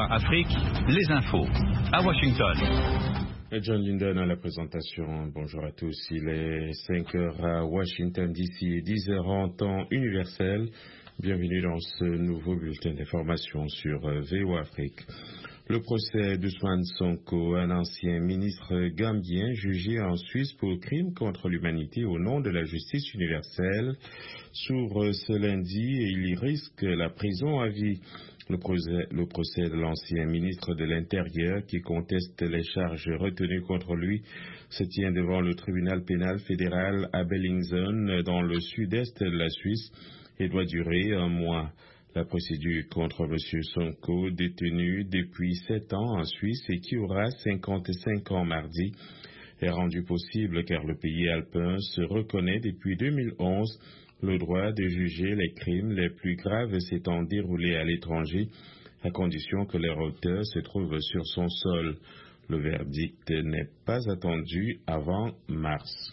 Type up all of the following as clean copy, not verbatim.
Afrique, les infos. À Washington. John Linden à la présentation. Bonjour à tous. Il est 5 heures à Washington DC et 10 heures en temps universel. Bienvenue dans ce nouveau bulletin d'information sur VOA Afrique. Le procès d'Ousmane Sonko, un ancien ministre gambien jugé en Suisse pour crime contre l'humanité au nom de la justice universelle, s'ouvre ce lundi et il y risque la prison à vie. Le procès de l'ancien ministre de l'Intérieur qui conteste les charges retenues contre lui se tient devant le tribunal pénal fédéral à Bellingshausen dans le sud-est de la Suisse et doit durer un mois. La procédure contre M. Sonko, détenu depuis 7 ans en Suisse et qui aura 55 ans mardi, est rendue possible car le pays alpin se reconnaît depuis 2011 le droit de juger les crimes les plus graves s'étant déroulés à l'étranger, à condition que leur auteur se trouve sur son sol. Le verdict n'est pas attendu avant mars.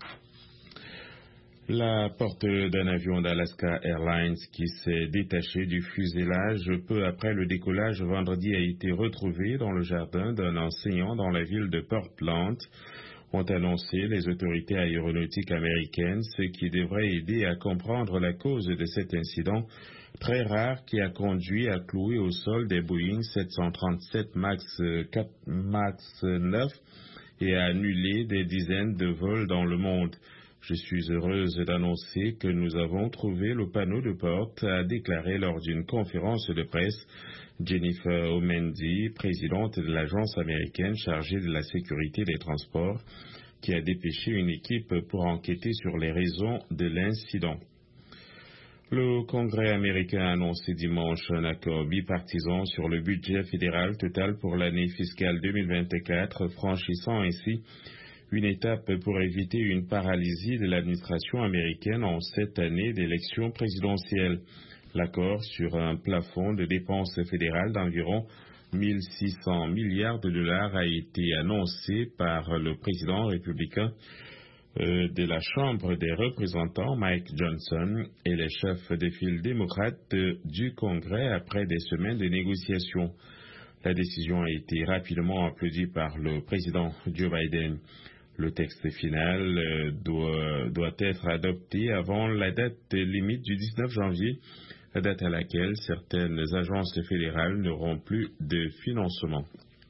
La porte d'un avion d'Alaska Airlines qui s'est détaché du fuselage peu après le décollage vendredi a été retrouvée dans le jardin d'un enseignant dans la ville de Portland, ont annoncé les autorités aéronautiques américaines, ce qui devrait aider à comprendre la cause de cet incident très rare qui a conduit à clouer au sol des Boeing 737 MAX 9 et à annuler des dizaines de vols dans le monde. Je suis heureuse d'annoncer que nous avons trouvé le panneau de porte, a déclaré lors d'une conférence de presse Jennifer Omendi, présidente de l'agence américaine chargée de la sécurité des transports, qui a dépêché une équipe pour enquêter sur les raisons de l'incident. Le Congrès américain a annoncé dimanche un accord bipartisan sur le budget fédéral total pour l'année fiscale 2024, franchissant ainsi une étape pour éviter une paralysie de l'administration américaine en cette année d'élection présidentielle. L'accord sur un plafond de dépenses fédérales d'environ 1 600 milliards de dollars a été annoncé par le président républicain de la Chambre des représentants, Mike Johnson, et les chefs des files démocrates du Congrès après des semaines de négociations. La décision a été rapidement applaudie par le président Joe Biden. Le texte final doit être adopté avant la date limite du 19 janvier, la date à laquelle certaines agences fédérales n'auront plus de financement.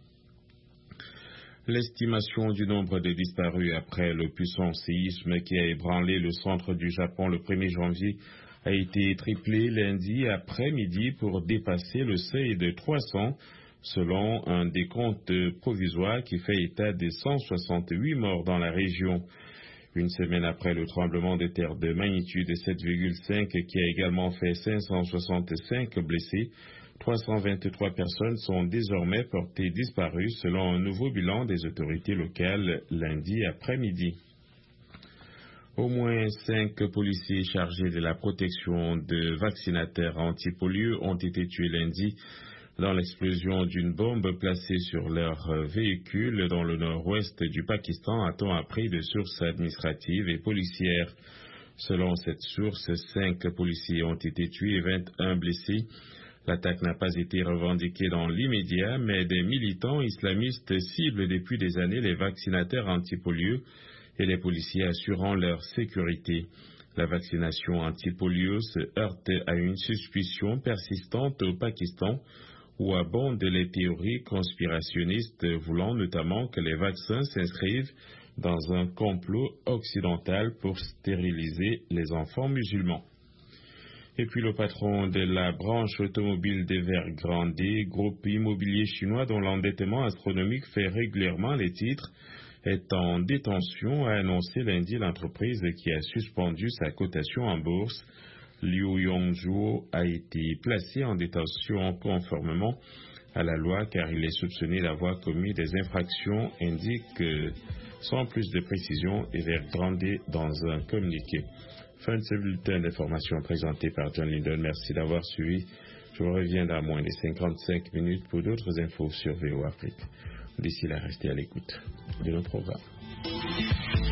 L'estimation du nombre de disparus après le puissant séisme qui a ébranlé le centre du Japon le 1er janvier a été triplée lundi après-midi pour dépasser le seuil de 300, selon un décompte provisoire qui fait état de 168 morts dans la région. Une semaine après le tremblement de terre de magnitude 7,5 qui a également fait 565 blessés, 323 personnes sont désormais portées disparues selon un nouveau bilan des autorités locales lundi après-midi. Au moins 5 policiers chargés de la protection de vaccinateurs anti-polio ont été tués lundi dans l'explosion d'une bombe placée sur leur véhicule dans le nord-ouest du Pakistan, a-t-on appris de sources administratives et policières. Selon cette source, 5 policiers ont été tués et 21 blessés. L'attaque n'a pas été revendiquée dans l'immédiat, mais des militants islamistes ciblent depuis des années les vaccinateurs anti-polio et les policiers assurant leur sécurité. La vaccination anti-polio se heurte à une suspicion persistante au Pakistan, où abondent les théories conspirationnistes voulant notamment que les vaccins s'inscrivent dans un complot occidental pour stériliser les enfants musulmans. Et puis le patron de la branche automobile d'Evergrande, groupe immobilier chinois dont l'endettement astronomique fait régulièrement les titres, est en détention, a annoncé lundi l'entreprise qui a suspendu sa cotation en bourse. Liu Yongzhuo a été placé en détention conformément à la loi car il est soupçonné d'avoir commis des infractions, indique sans plus de précision Evergrande dans un communiqué. Fin de ce bulletin d'information présenté par John Linden. Merci d'avoir suivi. Je vous reviens dans moins de 55 minutes pour d'autres infos sur VOA Afrique. D'ici là, restez à l'écoute de nos programmes.